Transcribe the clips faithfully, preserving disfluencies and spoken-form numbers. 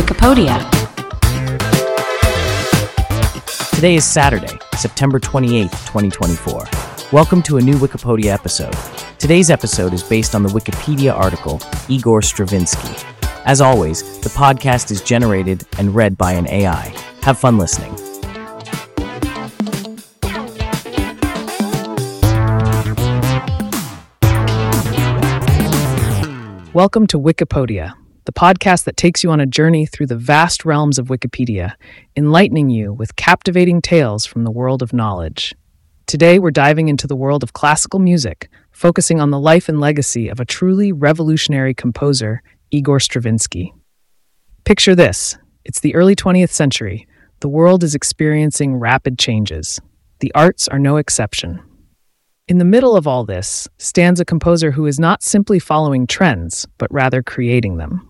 Wikipedia. Today is Saturday, September twenty-eighth, twenty twenty-four. Welcome to a new Wikipedia episode. Today's episode is based on the Wikipedia article Igor Stravinsky. As always, the podcast is generated and read by an A I. Have fun listening. Welcome to Wikipedia, the podcast that takes you on a journey through the vast realms of Wikipedia, enlightening you with captivating tales from the world of knowledge. Today, we're diving into the world of classical music, focusing on the life and legacy of a truly revolutionary composer, Igor Stravinsky. Picture this. It's the early twentieth century. The world is experiencing rapid changes. The arts are no exception. In the middle of all this stands a composer who is not simply following trends, but rather creating them.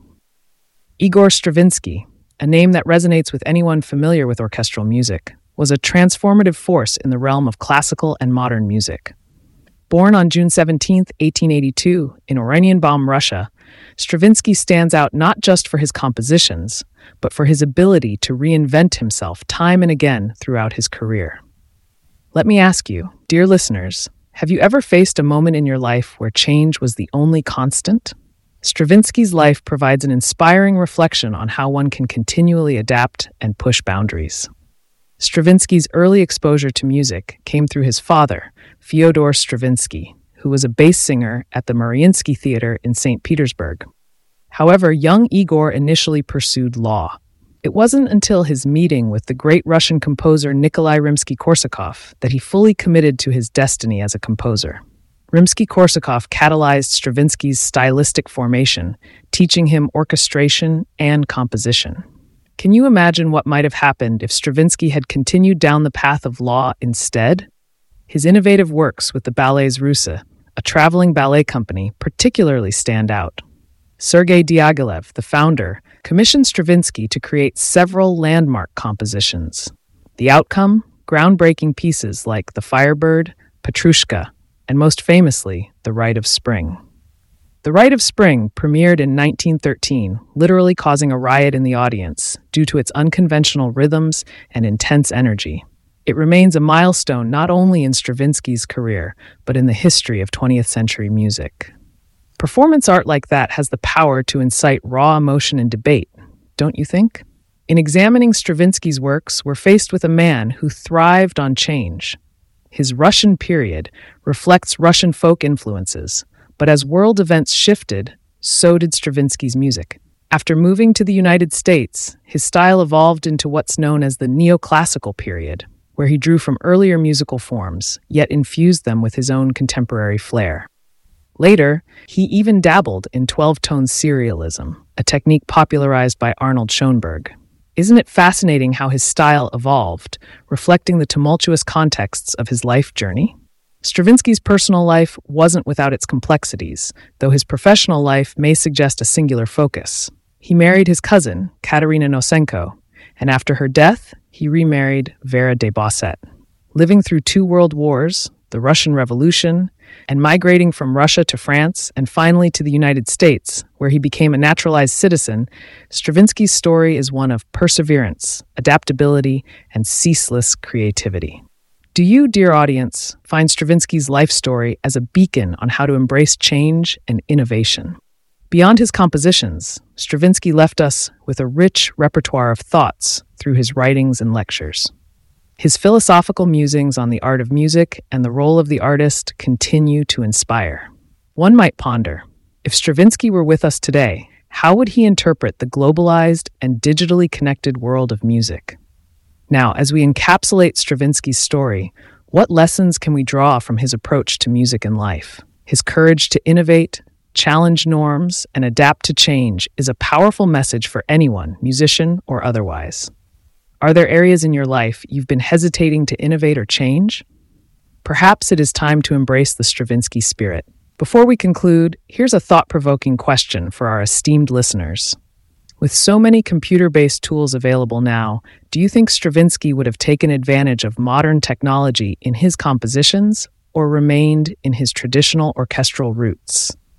Igor Stravinsky, a name that resonates with anyone familiar with orchestral music, was a transformative force in the realm of classical and modern music. Born on June seventeenth, eighteen eighty-two, in Oranienbaum, Russia, Stravinsky stands out not just for his compositions, but for his ability to reinvent himself time and again throughout his career. Let me ask you, dear listeners, have you ever faced a moment in your life where change was the only constant? Stravinsky's life provides an inspiring reflection on how one can continually adapt and push boundaries. Stravinsky's early exposure to music came through his father, Fyodor Stravinsky, who was a bass singer at the Mariinsky Theater in Saint Petersburg. However, young Igor initially pursued law. It wasn't until his meeting with the great Russian composer Nikolai Rimsky-Korsakov that he fully committed to his destiny as a composer. Rimsky-Korsakov catalyzed Stravinsky's stylistic formation, teaching him orchestration and composition. Can you imagine what might have happened if Stravinsky had continued down the path of law instead? His innovative works with the Ballets Russes, a traveling ballet company, particularly stand out. Sergei Diaghilev, the founder, commissioned Stravinsky to create several landmark compositions. The outcome? Groundbreaking pieces like The Firebird, Petrushka, and most famously, The Rite of Spring. The Rite of Spring premiered in nineteen thirteen, literally causing a riot in the audience due to its unconventional rhythms and intense energy. It remains a milestone not only in Stravinsky's career, but in the history of twentieth century music. Performance art like that has the power to incite raw emotion and debate, don't you think? In examining Stravinsky's works, we're faced with a man who thrived on change. His Russian period reflects Russian folk influences, but as world events shifted, so did Stravinsky's music. After moving to the United States, his style evolved into what's known as the neoclassical period, where he drew from earlier musical forms, yet infused them with his own contemporary flair. Later, he even dabbled in twelve-tone serialism, a technique popularized by Arnold Schoenberg. Isn't it fascinating how his style evolved, reflecting the tumultuous contexts of his life journey? Stravinsky's personal life wasn't without its complexities, though his professional life may suggest a singular focus. He married his cousin, Katerina Nosenko, and after her death, he remarried Vera de Bosset. Living through two world wars, the Russian Revolution, and migrating from Russia to France and finally to the United States, where he became a naturalized citizen, Stravinsky's story is one of perseverance, adaptability, and ceaseless creativity. Do you, dear audience, find Stravinsky's life story as a beacon on how to embrace change and innovation? Beyond his compositions, Stravinsky left us with a rich repertoire of thoughts through his writings and lectures. His philosophical musings on the art of music and the role of the artist continue to inspire. One might ponder, if Stravinsky were with us today, how would he interpret the globalized and digitally connected world of music? Now, as we encapsulate Stravinsky's story, what lessons can we draw from his approach to music and life? His courage to innovate, challenge norms, and adapt to change is a powerful message for anyone, musician or otherwise. Are there areas in your life you've been hesitating to innovate or change? Perhaps it is time to embrace the Stravinsky spirit. Before we conclude, here's a thought-provoking question for our esteemed listeners. With so many computer-based tools available now, do you think Stravinsky would have taken advantage of modern technology in his compositions or remained in his traditional orchestral roots?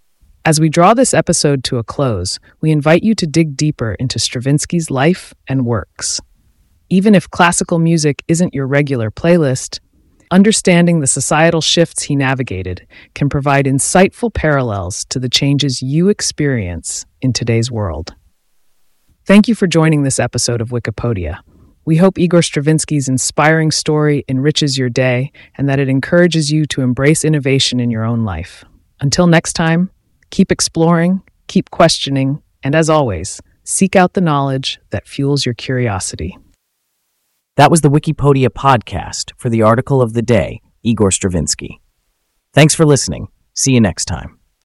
As we draw this episode to a close, we invite you to dig deeper into Stravinsky's life and works. Even if classical music isn't your regular playlist, understanding the societal shifts he navigated can provide insightful parallels to the changes you experience in today's world. Thank you for joining this episode of Wikipedia. We hope Igor Stravinsky's inspiring story enriches your day and that it encourages you to embrace innovation in your own life. Until next time, keep exploring, keep questioning, and as always, seek out the knowledge that fuels your curiosity. That was the Wikipedia podcast for the article of the day, Igor Stravinsky. Thanks for listening. See you next time.